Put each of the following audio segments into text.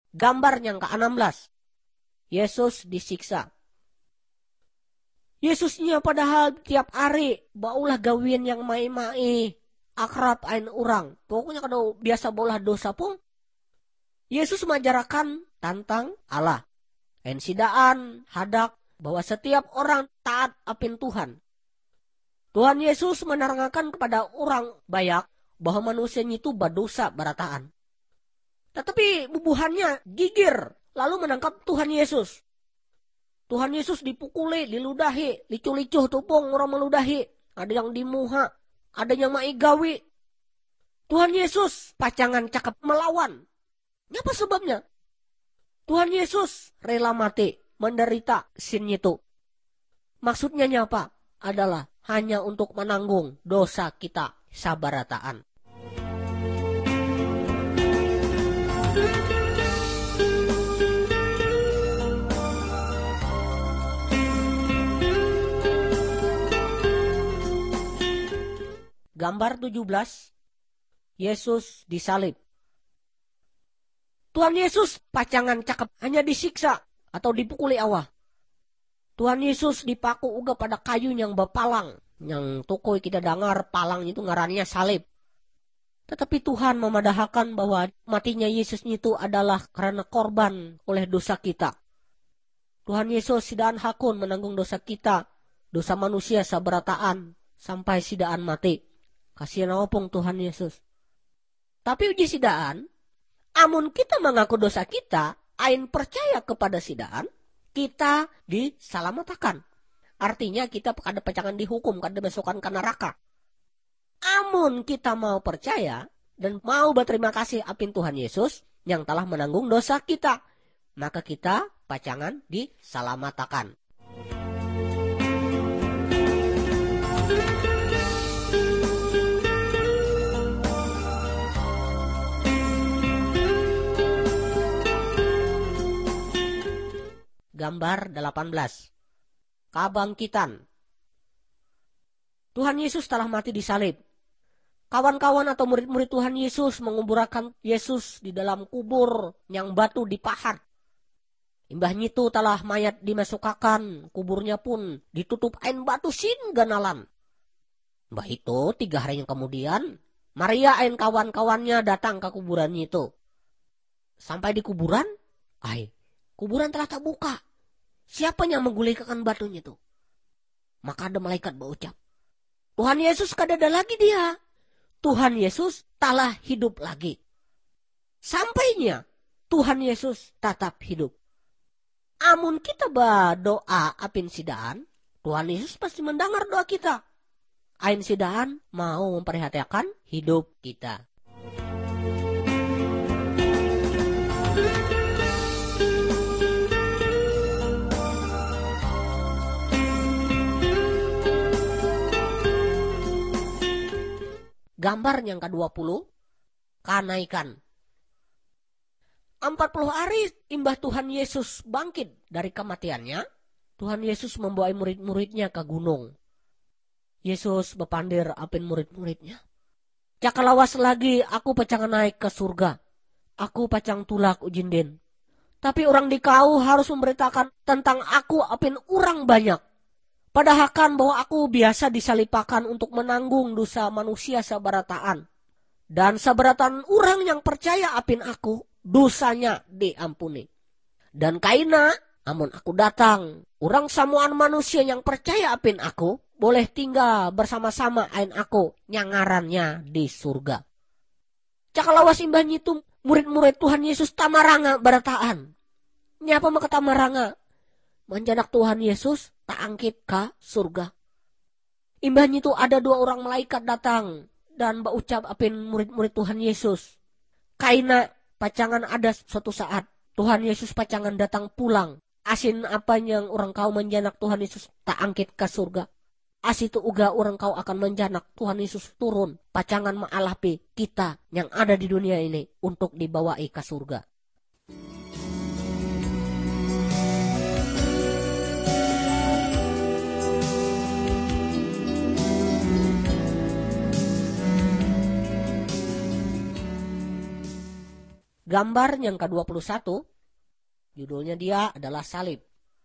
Gambar yang ke-16. Yesus disiksa. Yesusnya padahal tiap hari baulah gawin yang mai-mai, akrab ain orang. Pokoknya kalau biasa baulah dosa pun, Yesus mengajarkan tentang Allah. En sidaan hadak bahwa setiap orang taat apin Tuhan. Tuhan Yesus menerangkan kepada orang banyak bahwa manusia itu berdosa berataan. Tetapi bubuhannya gigir lalu menangkap Tuhan Yesus. Tuhan Yesus dipukuli, diludahi, licu-licu tupung orang meludahi. Ada yang dimuha, ada yang maigawi. Tuhan Yesus pacangan cakap melawan. Apa sebabnya? Tuhan Yesus rela mati, menderita sin itu. Maksudnya apa? Adalah hanya untuk menanggung dosa kita sabarataan. Gambar 17, Yesus disalib. Tuhan Yesus pacangan cakep hanya disiksa atau dipukuli Allah. Tuhan Yesus dipaku uga pada kayu yang berpalang. Yang tokoi kita dengar palang itu ngarannya salib. Tetapi Tuhan memadahakan bahwa matinya Yesus itu adalah karena korban oleh dosa kita. Tuhan Yesus sidaan hakun menanggung dosa kita, dosa manusia sabarataan, sampai sidaan mati. Kasihan opong Tuhan Yesus. Tapi uji sidaan, amun kita mengaku dosa kita, ain percaya kepada sidaan, kita diselamatkan. Artinya kita kada pacangan dihukum, kada besokan ke neraka. Amun kita mau percaya dan mau berterima kasih apin Tuhan Yesus yang telah menanggung dosa kita, maka kita pacangan diselamatkan. Gambar 18. Kabangkitan. Tuhan Yesus telah mati disalib. Kawan-kawan atau murid-murid Tuhan Yesus menguburkan Yesus di dalam kubur yang batu dipahat. Imbahnya itu telah mayat dimasukkan, kuburnya pun ditutup ain batu sin ganalan. Mbah itu 3 hari yang kemudian, Maria ain kawan-kawannya datang ke kuburannya itu. Sampai di kuburan, kuburan telah tak buka. Siapa yang menggulingkan batunya itu? Maka ada malaikat berucap, Tuhan Yesus kada ada lagi dia. Tuhan Yesus telah hidup lagi. Sampainya Tuhan Yesus tetap hidup. Amun kita berdoa apin sidaan, Tuhan Yesus pasti mendengar doa kita. Ain sidaan mau memperhatikan hidup kita. Gambar yang ke-20, kanaikan. 40 hari imbah Tuhan Yesus bangkit dari kematiannya, Tuhan Yesus membawa murid-muridnya ke gunung. Yesus berpandir apin murid-muridnya. Jakalawas lagi aku pacangan naik ke surga. Aku pacang tulak ujinden. Tapi orang di kau harus memberitakan tentang aku apin orang banyak. Padahakan bahwa aku biasa disalipakan untuk menanggung dosa manusia sabarataan. Dan sabarataan orang yang percaya apin aku, dosanya diampuni. Dan kaina, amun aku datang, orang samuan manusia yang percaya apin aku, boleh tinggal bersama-sama ain aku, yang ngarannya di surga. Cakalawas imbahnya itu, murid-murid Tuhan Yesus tamaranga barataan. Nyapa maka tamaranga? Menjanak Tuhan Yesus tak angkit ke surga. Imbahnya itu ada 2 orang malaikat datang dan berucap apin murid-murid Tuhan Yesus. Kaina pacangan ada suatu saat Tuhan Yesus pacangan datang pulang. Asin apa yang orang kau menjanak Tuhan Yesus tak angkit ke surga. Asitu uga orang kau akan menjanak Tuhan Yesus turun pacangan maalapi kita yang ada di dunia ini untuk dibawai ke surga. gambar yang ke-21, judulnya dia adalah salib.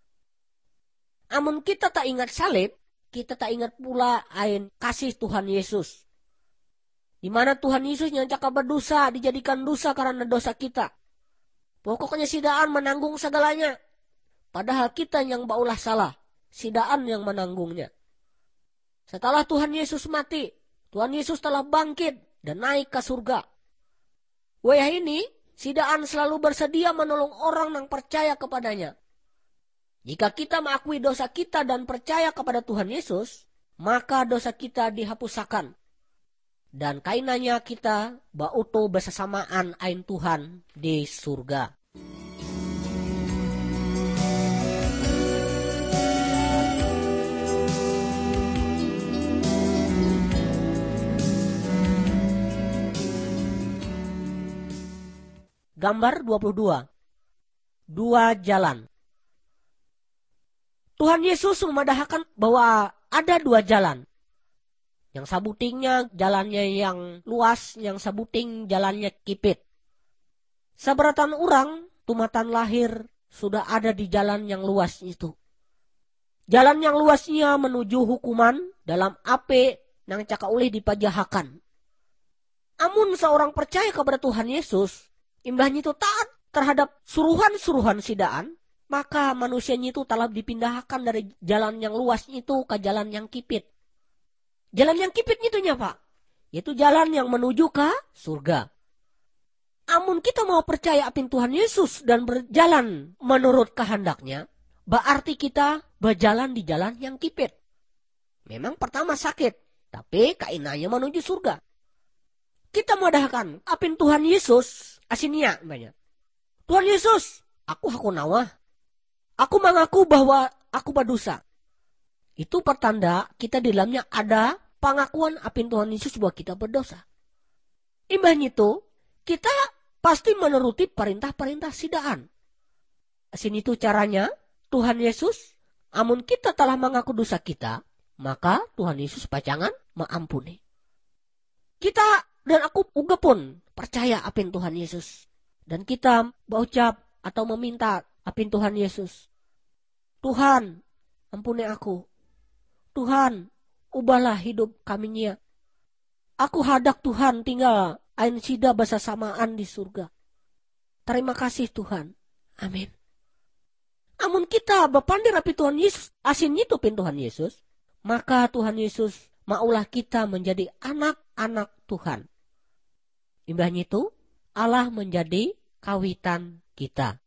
Amun kita tak ingat salib, kita tak ingat pula ain kasih Tuhan Yesus. Di mana Tuhan Yesus yang cakap berdosa, dijadikan dosa karena dosa kita. Pokoknya sidaan menanggung segalanya. Padahal kita yang baulah salah, sidaan yang menanggungnya. Setelah Tuhan Yesus mati, Tuhan Yesus telah bangkit dan naik ke surga. Wayah ini, sidaan selalu bersedia menolong orang yang percaya kepadanya. Jika kita mengakui dosa kita dan percaya kepada Tuhan Yesus, maka dosa kita dihapuskan. Dan kainanya kita bauto bersamaan ain Tuhan di surga. Gambar 22. Dua jalan. Tuhan Yesus memadahkan bahwa ada dua jalan. Yang sabutingnya jalannya yang luas, yang sabuting jalannya kipit. Seberatan orang, tumatan lahir, sudah ada di jalan yang luas itu. Jalan yang luasnya menuju hukuman dalam api yang caka ulih dipajahakan. Amun seorang percaya kepada Tuhan Yesus, imbahnya itu taat terhadap suruhan-suruhan sidaan, maka manusianya itu telah dipindahkan dari jalan yang luas itu ke jalan yang kipit. Jalan yang kipit itu Pak, yaitu jalan yang menuju ke surga. Amun kita mau percaya apin Tuhan Yesus dan berjalan menurut kehendaknya, berarti kita berjalan di jalan yang kipit. Memang pertama sakit, tapi kainanya menuju surga. Kita modahkan apin Tuhan Yesus, asinia banyak. Tuhan Yesus, aku nawah. Aku mengaku bahwa aku berdosa. Itu pertanda kita di dalamnya ada pengakuan apin Tuhan Yesus bahwa kita berdosa. Imbahnya itu, kita pasti menuruti perintah-perintah sidaan. Sini itu caranya, Tuhan Yesus, amun kita telah mengaku dosa kita, maka Tuhan Yesus pacangan mengampuni. Kita dan aku juga pun percaya apin Tuhan Yesus. Dan kita berucap atau meminta apin Tuhan Yesus. Tuhan, ampuni aku. Tuhan, ubahlah hidup kaminya. Aku hadak Tuhan tinggal ain sida bersamaan di surga. Terima kasih Tuhan. Amin. Amun kita berpandir api Tuhan Yesus, asin itu pin Tuhan Yesus, maka Tuhan Yesus maulah kita menjadi anak-anak Tuhan. Imbahnya itu, Allah menjadi kawitan kita.